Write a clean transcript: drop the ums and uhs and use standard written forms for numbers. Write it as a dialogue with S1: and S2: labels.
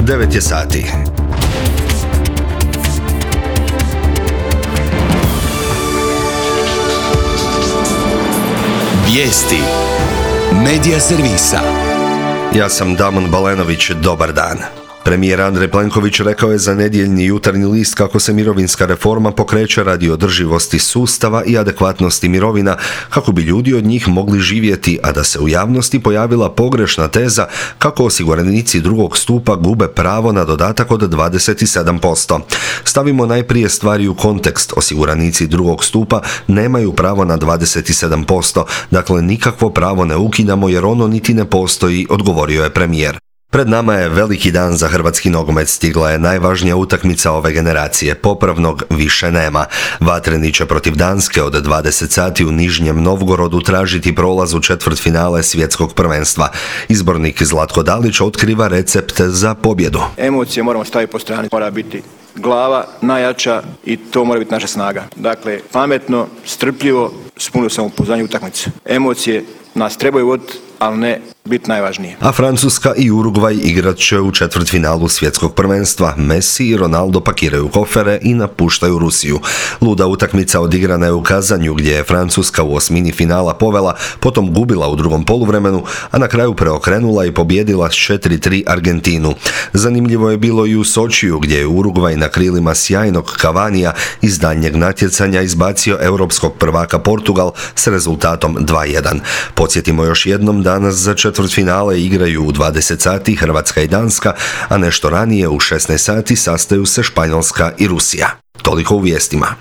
S1: 9 je sati.
S2: Vijesti Medija servisa.
S1: Ja sam Damon Balenović, dobar dan. Premijer Andrej Plenković rekao je za nedjeljni Jutarnji list kako se mirovinska reforma pokreće radi održivosti sustava i adekvatnosti mirovina kako bi ljudi od njih mogli živjeti, a da se u javnosti pojavila pogrešna teza kako osiguranici drugog stupa gube pravo na dodatak od 27%. Stavimo najprije stvari u kontekst. Osiguranici drugog stupa nemaju pravo na 27%, dakle nikakvo pravo ne ukidamo jer ono niti ne postoji, odgovorio je premijer. Pred nama je veliki dan za hrvatski nogomet, stigla je najvažnija utakmica ove generacije, popravnog više nema. Vatreni će protiv Danske od 20 sati u Nižnjem Novgorodu tražiti prolaz u četvrtfinale svjetskog prvenstva. Izbornik Zlatko Dalić otkriva recept za pobjedu.
S3: Emocije moramo staviti po strani, mora biti glava najjača i to mora biti naša snaga. Dakle, pametno, strpljivo, s puno samopouzdanja utakmice. Emocije nas trebaju voditi, ali ne biti najvažnije.
S1: A Francuska i Urugvaj igrat će u četvrtfinalu svjetskog prvenstva. Messi i Ronaldo pakiraju kofere i napuštaju Rusiju. Luda utakmica odigrana je u Kazanju gdje je Francuska u osmini finala povela, potom gubila u drugom poluvremenu, a na kraju preokrenula i pobijedila s 4-3 Argentinu. Zanimljivo je bilo i u Sočiju gdje je Urugvaj na krilima sjajnog Cavanija iz daljnjeg natjecanja izbacio europskog prvaka Portugal s rezultatom 2-1. Podsjetimo još jednom, danas za četvrtfinale igraju u 20 sati Hrvatska i Danska, a nešto ranije u 16 sati sastaju se Španjolska i Rusija. Toliko u vijestima.